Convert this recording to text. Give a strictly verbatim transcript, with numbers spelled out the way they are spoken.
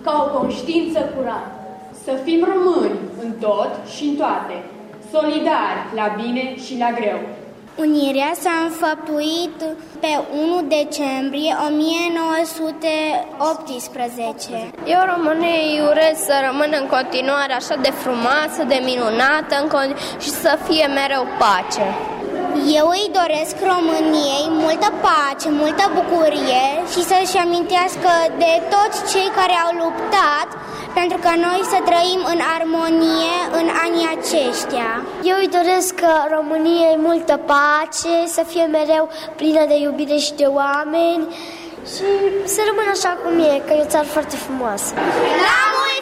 ca o conștiință curată. Să fim români în tot și în toate, solidari la bine și la greu. Unirea s-a înfăptuit pe unu decembrie o mie nouă sute optsprezece. Eu României îi urez să rămână în continuare așa de frumoasă, de minunată și să fie mereu pace. Eu îi doresc României multă pace, multă bucurie și să-și amintească de toți cei care au luptat pentru ca noi să trăim în armonie în anii aceștia. Eu îi doresc României multă pace, să fie mereu plină de iubire și de oameni și să rămână așa cum e, că e o țară foarte frumoasă. La mulți